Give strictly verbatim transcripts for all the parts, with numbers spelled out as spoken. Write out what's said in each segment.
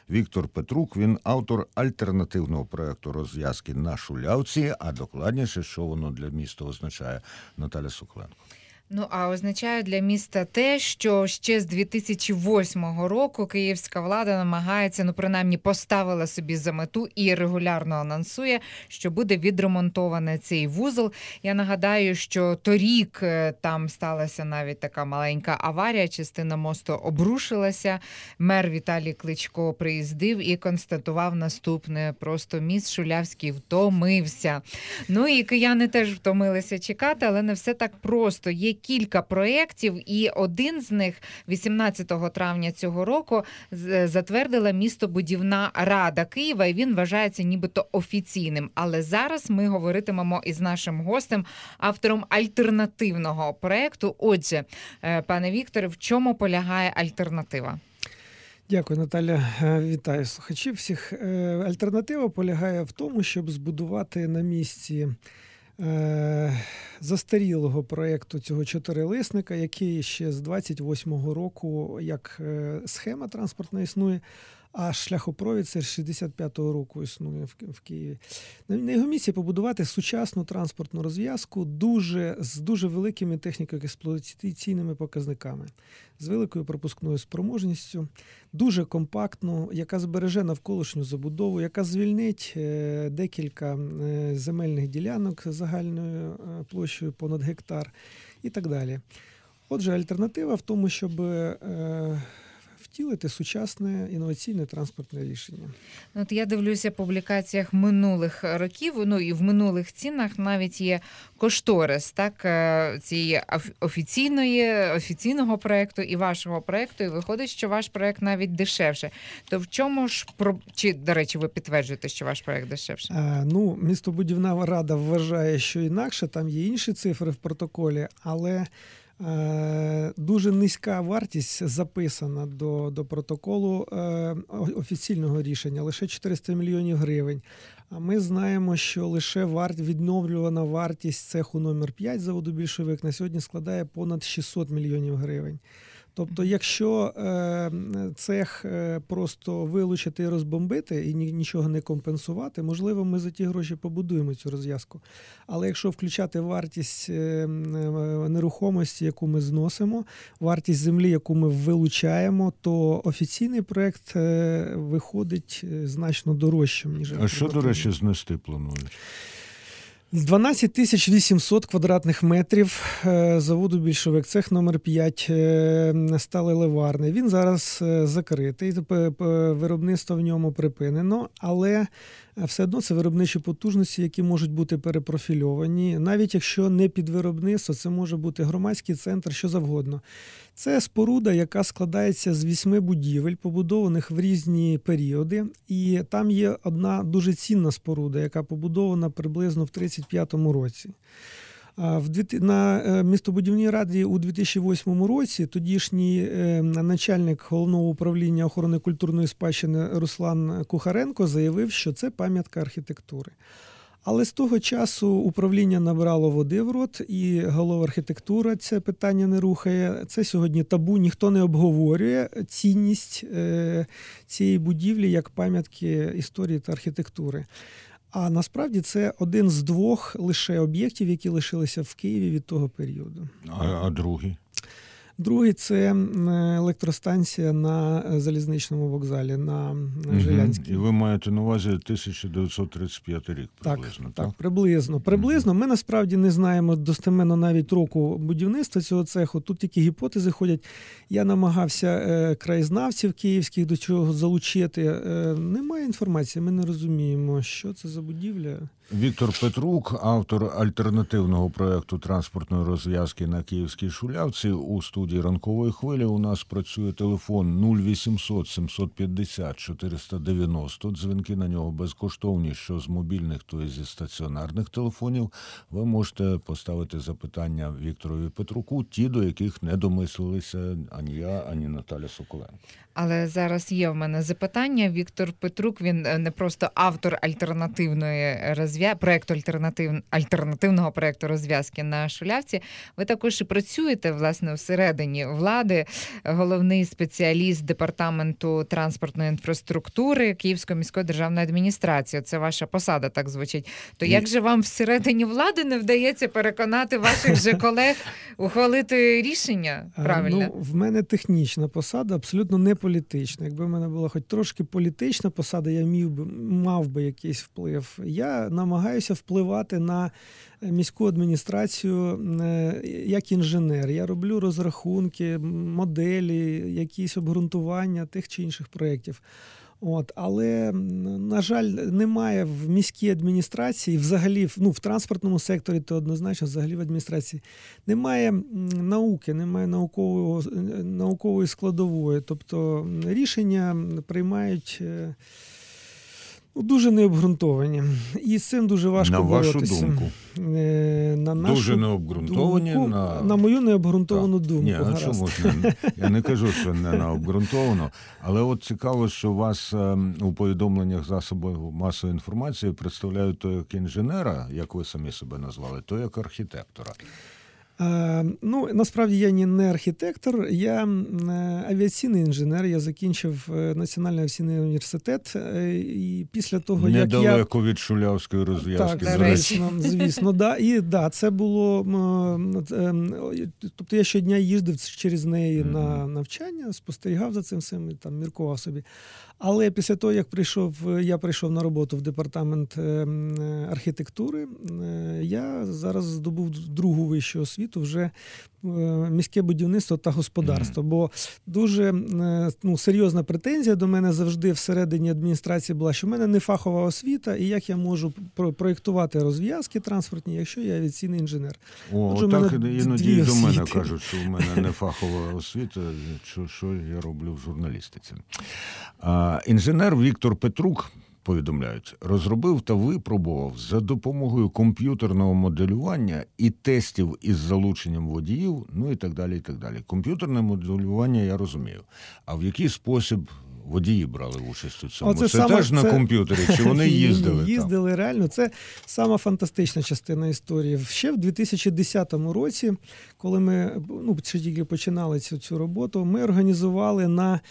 Віктор Петрук, він автор альтернативного проєкту розв'язки на Шулявці, а докладніше, що воно для міста означає, Наталя Соколенко. Ну, а означає для міста те, що ще з дві тисячі восьмого року київська влада намагається, ну, принаймні, поставила собі за мету і регулярно анонсує, що буде відремонтований цей вузол. Я нагадаю, що торік там сталася навіть така маленька аварія, частина мосту обрушилася. Мер Віталій Кличко приїздив і констатував наступне: просто міст Шулявський втомився. Ну і кияни теж втомилися чекати, але не все так просто. Є кілька проєктів, і один з них вісімнадцятого травня цього року затвердила містобудівна рада Києва, і він вважається нібито офіційним. Але зараз ми говоритимемо із нашим гостем, автором альтернативного проєкту. Отже, пане Вікторе, в чому полягає альтернатива? Дякую, Наталя. Вітаю слухачів всіх. Альтернатива полягає в тому, щоб збудувати на місці застарілого проєкту цього чотирилисника, який ще з двадцять восьмого року як схема транспортна існує, а шляхопровід це з шістдесят п'ятого року існує в Києві. На його місці побудувати сучасну транспортну розв'язку дуже, з дуже великими техніко-експлуатаційними показниками, з великою пропускною спроможністю, дуже компактну, яка збереже навколишню забудову, яка звільнить декілька земельних ділянок загальною площею понад гектар і так далі. Отже, альтернатива в тому, щоб втілити сучасне інноваційне транспортне рішення. От я дивлюся в публікаціях минулих років, ну і в минулих цінах навіть є кошторис, так, цієї офіційної, офіційного проєкту і вашого проєкту, і виходить, що ваш проєкт навіть дешевше. То в чому ж, чи, до речі, ви підтверджуєте, що ваш проєкт дешевше? А, ну, містобудівна рада вважає, що інакше, там є інші цифри в протоколі, але дуже низька вартість записана до, до протоколу е, офіційного рішення, лише чотириста мільйонів гривень. А ми знаємо, що лише варт, відновлювана вартість цеху номер п'ять заводу «Більшовик» на сьогодні складає понад шістсот мільйонів гривень. Тобто, якщо е, цех е, просто вилучити і розбомбити і нічого не компенсувати, можливо, ми за ті гроші побудуємо цю розв'язку. Але якщо включати вартість е, нерухомості, яку ми зносимо, вартість землі, яку ми вилучаємо, то офіційний проєкт е, виходить значно дорожчим, ніж А що, до речі, знести планують? дванадцять тисяч вісімсот квадратних метрів заводу «Більшовик», цех номер п'ять, сталеливарний. Він зараз закритий, виробництво в ньому припинено, але все одно це виробничі потужності, які можуть бути перепрофільовані. Навіть якщо не під виробництво, це може бути громадський центр, що завгодно. Це споруда, яка складається з вісьми будівель, побудованих в різні періоди. І там є одна дуже цінна споруда, яка побудована приблизно в тридцять п'ятому році. На містобудівній раді у дві тисячі восьмому році тодішній начальник Головного управління охорони культурної спадщини Руслан Кухаренко заявив, що це пам'ятка архітектури. Але з того часу управління набрало води в рот, і голова архітектура це питання не рухає. Це сьогодні табу, ніхто не обговорює цінність цієї будівлі як пам'ятки історії та архітектури. А насправді це один з двох лише об'єктів, які лишилися в Києві від того періоду. А, а другий? Другий – це електростанція на залізничному вокзалі, на Жилянській. І ви маєте на увазі тисяча дев'ятсот тридцять п'ятий рік приблизно, так? Так, так, приблизно. Приблизно. Ми насправді не знаємо достеменно навіть року будівництва цього цеху. Тут тільки гіпотези ходять. Я намагався е, краєзнавців київських до чого залучити. Е, немає інформації, ми не розуміємо, що це за будівля. Віктор Петрук, автор альтернативного проєкту транспортної розв'язки на Київській Шулявці. У студії «Ранкової хвилі» у нас працює телефон нуль вісімсот сімсот п'ятдесят чотириста дев'яносто. Дзвінки на нього безкоштовні, що з мобільних, то і зі стаціонарних телефонів. Ви можете поставити запитання Вікторові Петруку, ті, до яких не домислилися ані я, ані Наталя Соколенко. Але зараз є в мене запитання. Віктор Петрук, він не просто автор альтернативної розв'язки, розв'я... проекту альтернатив... альтернативного проекту розв'язки на Шулявці. Ви також і працюєте, власне, всередині влади, головний спеціаліст департаменту транспортної інфраструктури Київської міської державної адміністрації. Це ваша посада, так звучить. То І... як же вам всередині влади не вдається переконати ваших же колег ухвалити рішення правильно? Ну, в мене технічна посада, абсолютно не політична. Якби в мене була хоч трошки політична посада, я міг би, мав би якийсь вплив. Я намагаюся впливати на міську адміністрацію як інженер. Я роблю розрахунки, моделі, якісь обґрунтування тих чи інших проєктів. От, але, на жаль, немає в міській адміністрації, взагалі, ну, в транспортному секторі, то однозначно, взагалі в адміністрації, немає науки, немає наукового, наукової складової. Тобто рішення приймають ну, дуже необґрунтовані. І з цим дуже важко на боротися. вашу думку. На нашу дуже необґрунтовані. Думку, на... на мою необґрунтовану так. думку. Ні, а чому ж не? Я не кажу, що не необґрунтовано. Але от цікаво, що вас у повідомленнях засобів масової інформації представляють то як інженера, як ви самі себе назвали, то як архітектора. А, ну, насправді я не архітектор, я авіаційний інженер, я закінчив Національний авіаційний університет, і після того, як я... Недалеко від Шулявської розв'язки. Так, звісно, звісно, да. І да, це було, тобто я щодня їздив через неї mm-hmm. на навчання, спостерігав за цим всім, там міркував собі. Але після того, як прийшов, я прийшов на роботу в департамент архітектури, я зараз здобув другу вищу освіту, вже міське будівництво та господарство. Бо дуже ну, серйозна претензія до мене завжди всередині адміністрації була, що в мене не фахова освіта, і як я можу проєктувати розв'язки транспортні, якщо я авіаційний інженер. О, Отже, так іноді і до мене освіти. кажуть, що в мене не фахова освіта, що, що я роблю в журналістиці. А, інженер Віктор Петрук, повідомляють, розробив та випробував за допомогою комп'ютерного моделювання і тестів із залученням водіїв, ну і так далі, і так далі. Комп'ютерне моделювання я розумію. А в який спосіб водії брали участь у цьому? Оце це саме, теж це... на комп'ютері, чи вони їздили? Ні, їздили, там? Реально. Це сама фантастична частина історії. Ще в дві тисячі десятому році, коли ми ну, тільки починали цю, цю роботу, ми організували на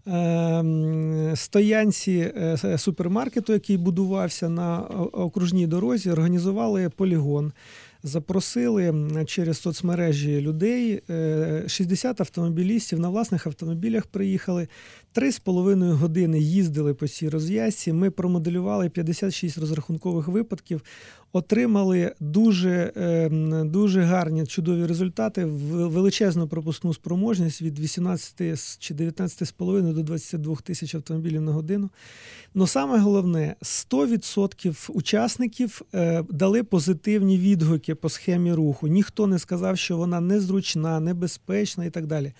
е, стоянці е, супермаркету, який будувався на окружній дорозі, організували полігон. Запросили через соцмережі людей, шістдесят автомобілістів на власних автомобілях приїхали, три з половиною години їздили по цій розв'язці, ми промоделювали п'ятдесят шість розрахункових випадків, отримали дуже, дуже гарні, чудові результати, величезну пропускну спроможність від вісімнадцяти чи дев'ятнадцяти з половиною до двадцяти двох тисяч автомобілів на годину. Но саме головне, сто відсотків учасників дали позитивні відгуки по схемі руху. Ніхто не сказав, що вона незручна, небезпечна і так далі.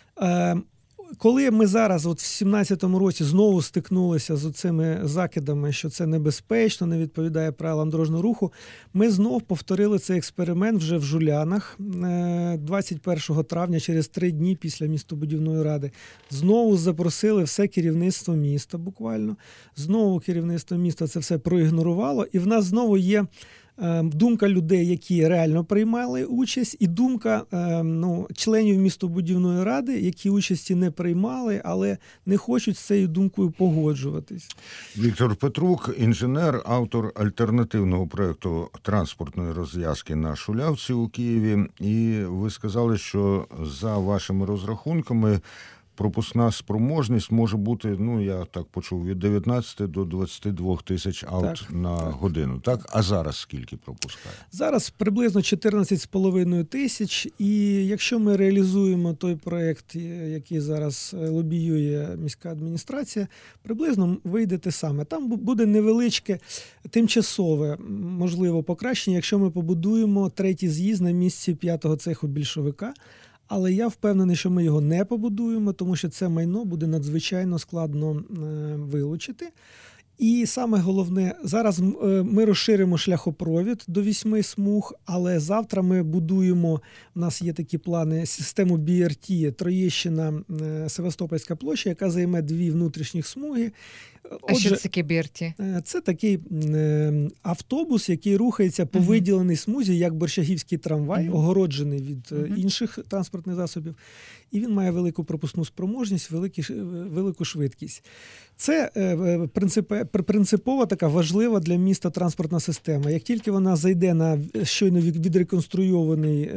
Коли ми зараз, от в сімнадцятому році, знову стикнулися з цими закидами, що це небезпечно, не відповідає правилам дорожнього руху, ми знов повторили цей експеримент вже в Жулянах двадцять першого травня, через три дні після містобудівної ради. Знову запросили все керівництво міста буквально. Знову керівництво міста це все проігнорувало. І в нас знову є думка людей, які реально приймали участь, і думка ну, членів містобудівної ради, які участі не приймали, але не хочуть з цією думкою погоджуватись. Віктор Петрук, інженер, автор альтернативного проєкту транспортної розв'язки на Шулявці у Києві. І ви сказали, що за вашими розрахунками пропускна спроможність може бути, ну, я так почув, від дев'ятнадцяти до двадцяти двох тисяч аут так, на так. годину. Так? А зараз скільки пропускає? Зараз приблизно чотирнадцять з половиною тисяч. І якщо ми реалізуємо той проєкт, який зараз лобіює міська адміністрація, приблизно вийде те саме. Там буде невеличке тимчасове, можливо, покращення, якщо ми побудуємо третій з'їзд на місці п'ятого цеху більшовика. Але я впевнений, що ми його не побудуємо, тому що це майно буде надзвичайно складно вилучити. І саме головне, зараз ми розширимо шляхопровід до вісьми смуг, але завтра ми будуємо, у нас є такі плани, систему бі ар ті, Троєщина, Севастопольська площа, яка займе дві внутрішніх смуги. А що це таке Берті? Це такий е, автобус, який рухається по Мгм. виділеній смузі, як борщагівський трамвай, Мгм. огороджений від е, Мгм. інших транспортних засобів. І він має велику пропускну спроможність, великі, ш- велику швидкість. Це е, принципе- пр- принципова така важлива для міста транспортна система. Як тільки вона зайде на щойно від- відреконструйований е,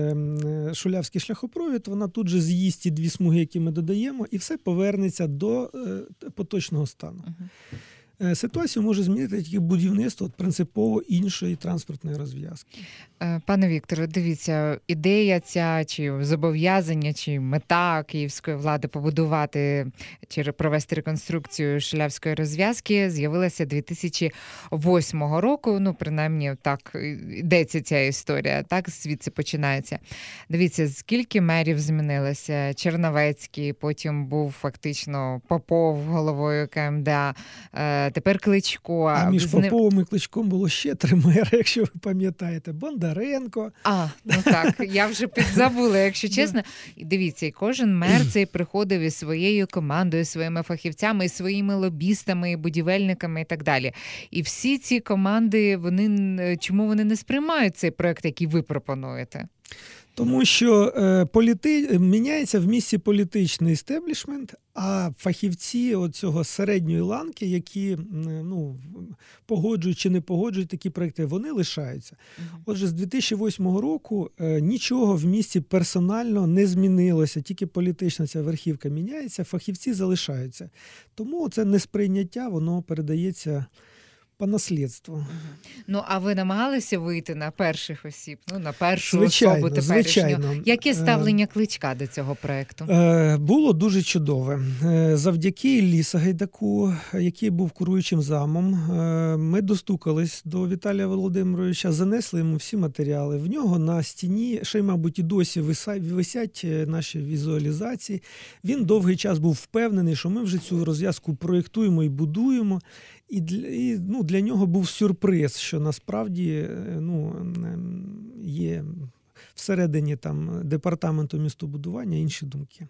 м, Шулявський шляхопровід, вона тут же з'їсть ті дві смуги, які ми додаємо, і все повернеться до е, поточного стану. Мгм. Е, Ситуацію може змінити тільки будівництво от, принципово іншої транспортної розв'язки. Е, Пане Вікторе, дивіться, ідея ця, чи зобов'язання, чи мета київської влади побудувати чи ре- провести реконструкцію Шулявської розв'язки з'явилася дві тисячі восьмого року. Ну, принаймні, так і йдеться ця історія, так звідси починається. Дивіться, скільки мерів змінилося. Черновецький, потім був фактично Попов головою КМДА, е, тепер Кличко. А між з ним- Поповим і Кличком було ще три мери, якщо ви пам'ятаєте. Бондаренко. А, ну так, я вже підзабула, якщо чесно. І дивіться, і кожен мер цей приходив із своєю командою, своїми фахівцями, і своїми лобістами, і будівельниками і так далі. І всі ці команди, вони н- чому вони не сприймають цей проект, який ви пропонуєте? Тому що е, політи... міняється в місті політичний істеблішмент, а фахівці цього середньої ланки, які м, ну, погоджують чи не погоджують такі проекти, вони лишаються. Отже, з дві тисячі восьмого року е, нічого в місті персонально не змінилося, тільки політична ця верхівка міняється, фахівці залишаються. Тому це несприйняття, воно передається по наслідству. Ну, а ви намагалися вийти на перших осіб, ну, на першу Звичайно, особу теперішню? звичайно. Яке Е, ставлення Кличка до цього проекту? Е, Було дуже чудове. Е, Завдяки Іллі Сагайдаку, який був куруючим замом, е, ми достукались до Віталія Володимировича, занесли йому всі матеріали. В нього на стіні, ще й, мабуть, і досі виса- висять е, наші візуалізації. Він довгий час був впевнений, що ми вже цю розв'язку проєктуємо і будуємо. І для, і, ну, для нього був сюрприз, що насправді е, ну, ем, є всередині там департаменту містобудування інші думки.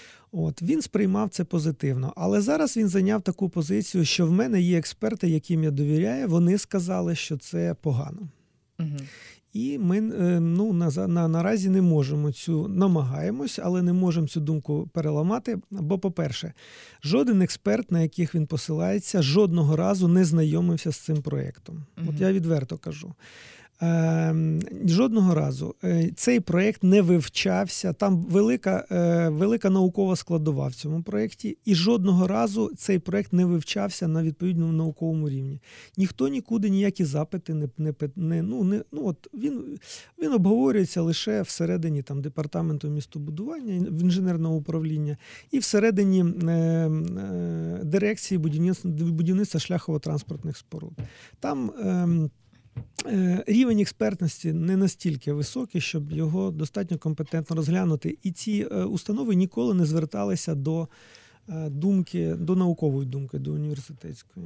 От, він сприймав це позитивно. Але зараз він зайняв таку позицію, що в мене є експерти, яким я довіряю, вони сказали, що це погано. Угу. І ми е, ну, на, на, наразі не можемо цю, намагаємось, але не можемо цю думку переламати. Бо, по-перше, жоден експерт, на яких він посилається, жодного разу не знайомився з цим проєктом. Мгм. От я відверто кажу. Е, жодного разу е, цей проєкт не вивчався, там велика, е, велика наукова складова в цьому проєкті, і жодного разу цей проєкт не вивчався на відповідному науковому рівні. Ніхто нікуди ніякі запити не, не, не, ну, не ну, от він, він обговорюється лише всередині там, департаменту містобудування, в інженерного управління і всередині е, е, дирекції будівництва, будівництва шляхово-транспортних споруд. Там е, рівень експертності не настільки високий, щоб його достатньо компетентно розглянути. І ці установи ніколи не зверталися до думки, до наукової думки, до університетської.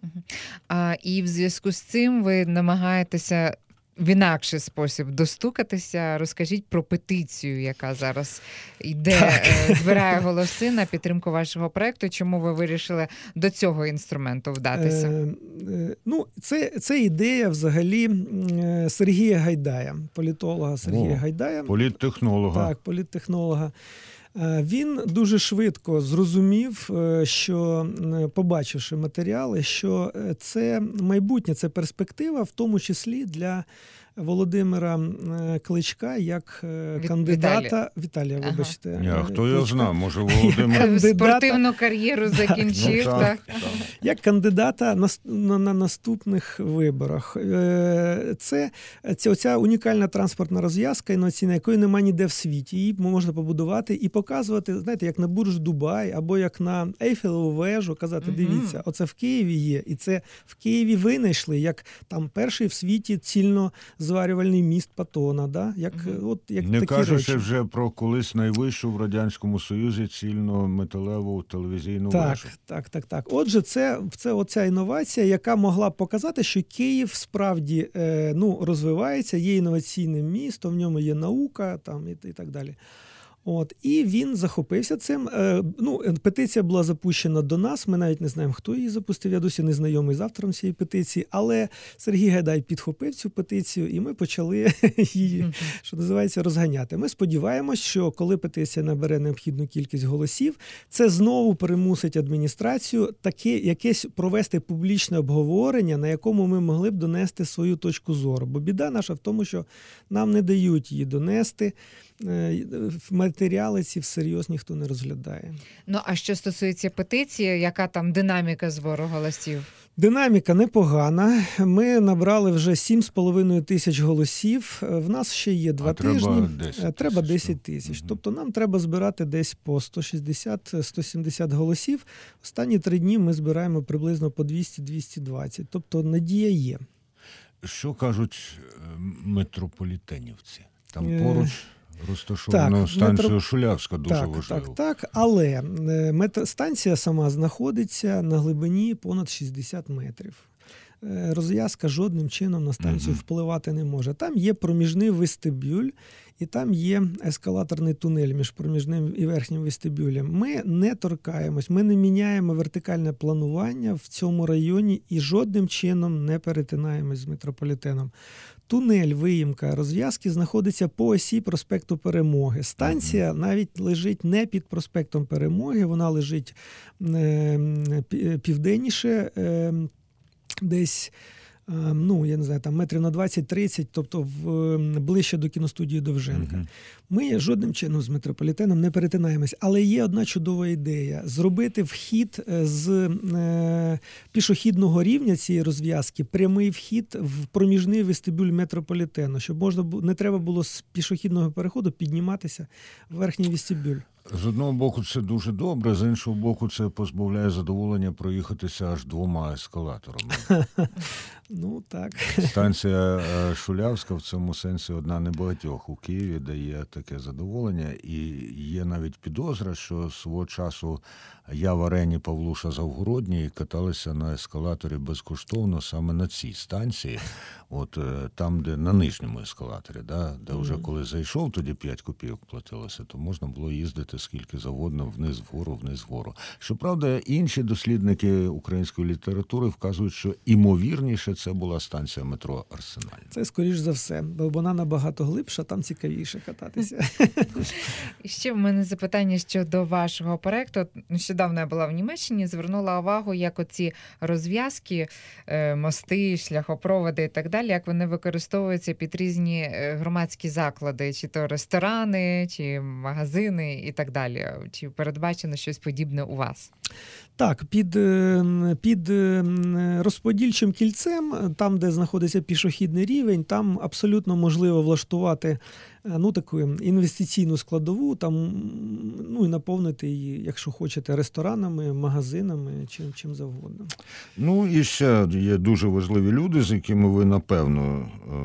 А, і в зв'язку з цим ви намагаєтеся в інакший спосіб достукатися. Розкажіть про петицію, яка зараз йде, е, збирає голоси на підтримку вашого проекту. Чому ви вирішили до цього інструменту вдатися? Е, е, ну, це, це ідея взагалі е, Сергія Гайдая, політолога Сергія О, Гайдая. Політтехнолога. Так, політтехнолога. Е, Він дуже швидко зрозумів, е, що, е, побачивши матеріали, що е, це майбутнє, це перспектива, в тому числі для Володимира е, Кличка як е, Від- кандидата. Віталія. Віталія, Ага. вибачте. Ні, а е, хто його Кличка. знає? Може, Володимир. кандидата. Спортивну кар'єру закінчив. Ну, так. так, так. Як кандидата на, на, на наступних виборах. Е, Це, це оця унікальна транспортна розв'язка, інноваційна, якої немає ніде в світі. Її можна побудувати і показувати, знаєте, як на Бурж Дубай або як на Ейфелеву вежу, казати, Мгм. дивіться, оце в Києві є. І це в Києві винайшли, як там перший в світі цільно-зварювальний міст Патона. Да? Як, Мгм. от, як Не такі кажучи речі. вже про колись найвищу в Радянському Союзі цільно-металеву телевізійну Так, вежу. так, так, так. Отже, це, це оця інновація, яка могла б показати, що Київ справді е, ну, розвивається, є інноваційним містом, в ньому є наука там, і, і так далі. От, і він захопився цим. Е, ну, петиція була запущена до нас, ми навіть не знаємо, хто її запустив, я досі не знайомий з автором цієї петиції, але Сергій Гайдай підхопив цю петицію, і ми почали її, що називається, розганяти. Ми сподіваємось, що коли петиція набере необхідну кількість голосів, це знову примусить адміністрацію таке, якесь провести публічне обговорення, на якому ми могли б донести свою точку зору. Бо біда наша в тому, що нам не дають її донести, матеріали ці всерйоз ніхто не розглядає. Ну, а що стосується петиції, яка там динаміка збору голосів? Динаміка непогана. Ми набрали вже сім з половиною тисяч голосів. В нас ще є два а тижні. Треба десять треба тисяч. десять тисяч. Угу. Тобто нам треба збирати десь по сто шістдесят - сто сімдесят голосів. Останні три дні ми збираємо приблизно по двісті - двісті двадцять. Тобто надія є. Що кажуть метрополітенівці? Там Е... поруч розташовано Так, станцію метро... Шулявська, дуже так, важливо. Так, так, але метро... станція сама знаходиться на глибині понад шістдесят метрів. Розв'язка жодним чином на станцію mm-hmm. впливати не може. Там є проміжний вестибюль, і там є ескалаторний тунель між проміжним і верхнім вестибюлем. Ми не торкаємось, ми не міняємо вертикальне планування в цьому районі і жодним чином не перетинаємось з метрополітеном. Тунель, виїмка, розв'язки знаходиться по осі проспекту Перемоги. Станція навіть лежить не під проспектом Перемоги, вона лежить е, південніше, е, десь, ну, я не знаю, там метрів на двадцять-тридцять, тобто в, ближче до кіностудії Довженка. Uh-huh. Ми жодним чином з метрополітеном не перетинаємось, але є одна чудова ідея – зробити вхід з е, пішохідного рівня цієї розв'язки, прямий вхід в проміжний вестибюль метрополітену, щоб можна не треба було з пішохідного переходу підніматися в верхній вестибюль. З одного боку, це дуже добре, з іншого боку, це позбавляє задоволення проїхатися аж двома ескалаторами. Ну, так. Станція Шулявська в цьому сенсі одна небагатьох у Києві дає таке задоволення. І є навіть підозра, що свого часу я в арені Павлуша Завгородній каталися на ескалаторі безкоштовно саме на цій станції. От там, де на нижньому ескалаторі, да, де вже коли зайшов, тоді п'ять копійок платилося, то можна було їздити скільки завгодно, вниз вгору, вниз вгору. Щоправда, інші дослідники української літератури вказують, що імовірніше це була станція метро Арсенальна. Це, скоріш за все, бо вона набагато глибша, там цікавіше кататися. І ще в мене запитання щодо вашого проєкту. Нещодавно я була в Німеччині, звернула увагу, як оці розв'язки, мости, шляхопроводи і так далі, як вони використовуються під різні громадські заклади, чи то ресторани, чи магазини і так далі. Чи передбачено щось подібне у вас? Так, під, під розподільчим кільцем, там, де знаходиться пішохідний рівень, там абсолютно можливо влаштувати ну, таку інвестиційну складову, там, ну, і наповнити її, якщо хочете, ресторанами, магазинами, чим, чим завгодно. Ну, і ще є дуже важливі люди, з якими ви, напевно,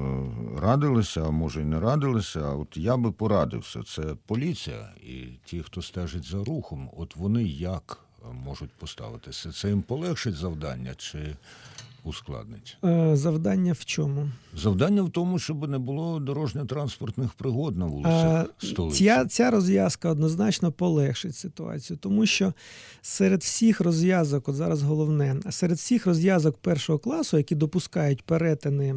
радилися, а може й не радилися. А от я би порадився. Це поліція і ті, хто стежить за рухом. От вони як можуть поставитися? Це їм полегшить завдання чи ускладнить? Завдання в чому? Завдання в тому, щоб не було дорожньо-транспортних пригод на вулицях столиці. Ця, ця розв'язка однозначно полегшить ситуацію, тому що серед всіх розв'язок, от зараз головне, серед всіх розв'язок першого класу, які допускають перетини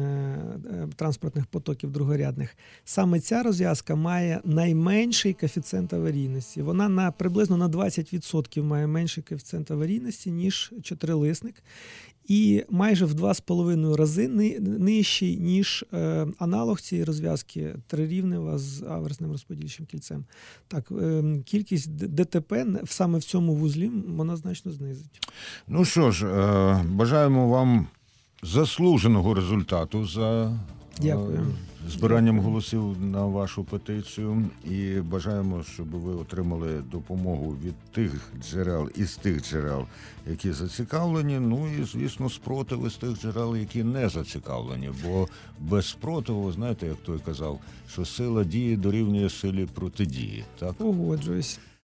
транспортних потоків другорядних, саме ця розв'язка має найменший коефіцієнт аварійності. Вона на приблизно на двадцять відсотків має менший коефіцієнт аварійності, ніж чотирилисник. І майже в два з половиною рази нижчий, ніж е, аналог цієї розв'язки трирівнева з аверсним розподільчим кільцем. Так, е, кількість ДТП саме в цьому вузлі вона значно знизить. Ну що ж, е, бажаємо вам заслуженого результату за Дякую. е, збиранням Дякую. голосів на вашу петицію. І бажаємо, щоб ви отримали допомогу від тих джерел, із тих джерел, які зацікавлені, ну і, звісно, спротиви з тих джерел, які не зацікавлені. Бо без спротиву, ви знаєте, як той казав, що сила дії дорівнює силі протидії. Так? Погоджуюсь.